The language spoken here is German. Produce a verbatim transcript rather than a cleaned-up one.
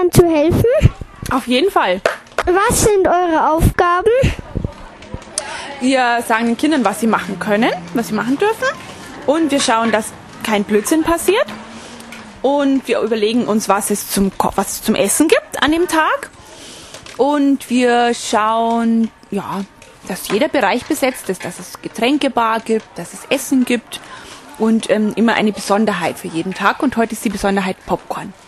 Kindern zu helfen? Auf jeden Fall. Was sind eure Aufgaben? Wir sagen den Kindern, was sie machen können, was sie machen dürfen. Und wir schauen, dass kein Blödsinn passiert. Und wir überlegen uns, was es zum, was es zum Essen gibt an dem Tag. Und wir schauen, ja, dass jeder Bereich besetzt ist, dass es Getränkebar gibt, dass es Essen gibt und ähm, immer eine Besonderheit für jeden Tag. Und heute ist die Besonderheit Popcorn.